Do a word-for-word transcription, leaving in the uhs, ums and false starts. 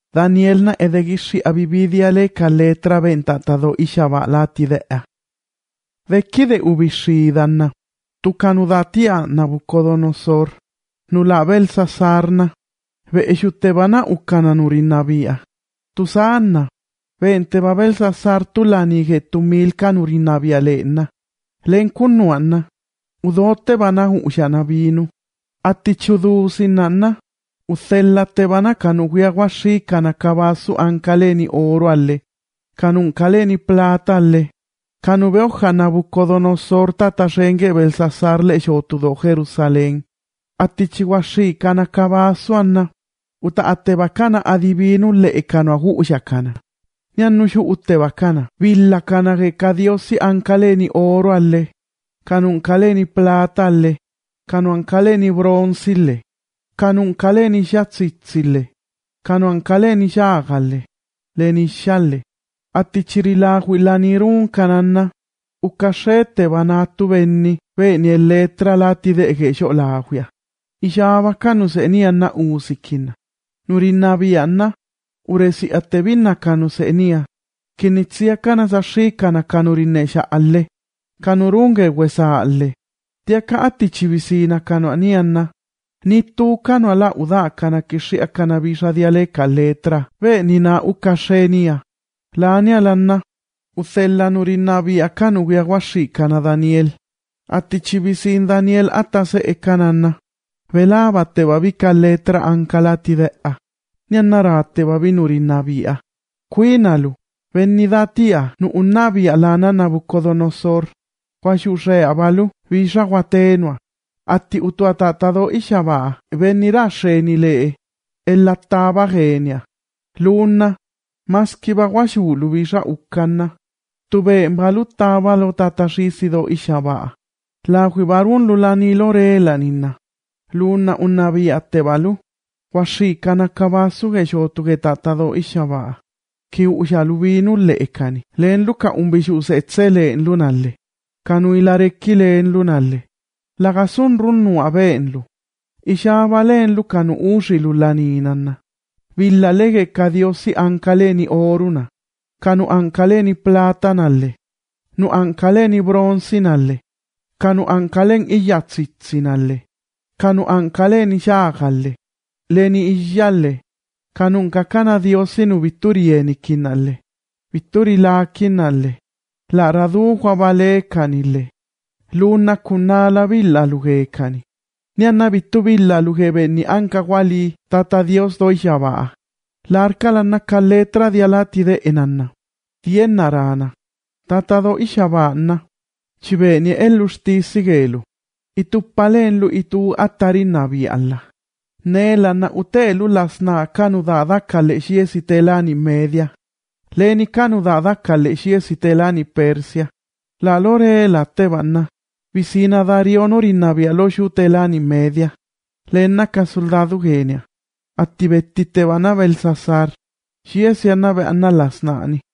Danielna edegishi abibidiale kaletra ventatado ishaba latidea. Vekide ubishidanna. Tukanudatia Nabucodonosor. Nula Belsasarna. Ve eshutebana ukananurinabiya. Tusanna. Vente va Belsasar tulanige tumilka nurinabia lena. Len kunnuanna. Udote bana ushanabinu. Atichudusinanna. Uthella tebana kanuguia washi kanakabasu ankaleni oro alle. Kanunkaleni plata alle. Kanubeo Nabucodonosor tatashenge Belsasar le shotudo Jerusalén. Atichiwashi kanakabasu anna. Uta atebakana adivinu le ekano agu ushakana. Nyanushu utebakana. Villa kana rekadiosi ankaleni oro alle. Kanunkaleni plata alle. Kanuankaleni bronzille. Kanunkaleni shatsitzille. Kanuankaleni shagalle. Leni shalle. Atichirilagu ilanirun kananna. Ukashete banatu benni. Veni el letra lati de gesho laguia. Ishaba kanu seenia na usikina. Nurinabianna. Uresi atebina kanu seenia. Kinitsia kana zashi kana kanurinesha alle. Kanurunge wesa alle. Tiaka atichivisina kanu anianna. Nitu kanu ala uda kana kishi akana bisha dialeka letra. Ve nina ukashenia. Lania lanna. Uthella nurinabi akanu wiawashi kana Daniel. Atichivisin Daniel atase ekananna. Velaba te babika letra ankalati dea. Niannarate babi nurinabia. Kuinalu. Venidatia nu unnabia lana Nabucodonosor. Kwashushe abalu. Visha guatenua. Atti utuatatado ishabaa. Venira sheni lee. Elataba genia. Luna. Maskiba guashulu visha ukkanna. Tube mbalutaba lo tatashisido ishabaa. La huibarun lulani lorela ninna. Luna unnabi attebalu. Washi kanakabasu geshotu getatado ishabaa. Ki ushalubinu leekani. Leen luka umbishu setse leen lunalle. Kanu ilarekki leen lunalle. Lagasun runnu abeenlu. Ishaba leenlu kanu ushilu laninanna. Villa lege kadiosi ankaleni oruna. Kanu ankaleni platanalle. Nu ankaleni bronzinalle. Kanu ankalen iyatsitsinalle. Kanu ankaleni shagalle. Leni iyalle. Kanun kakana diosinu viturieni kinalle. Vituri la kinalle. La radu vale kanille. Luna kunala villa lugekani. Nianna vitu villa lugebe ni anka wali tata dios do ishabaa. La arkalana kaletra dialati de enanna. Tien narana. Tata do ishabaana. Chibeni elusti sigelu. Itu palenlu itu atarinabi alla. Nela na utelu lasna kanudada kale shiesitelani media. Leni kanudada kale shiesitelani Persia. La lore la tebana. Vicina dario norinabia lo shutelani media. Lena kasoldadu genia. Attibetti tebana Belsasar. Shiesiana be anna lasnani.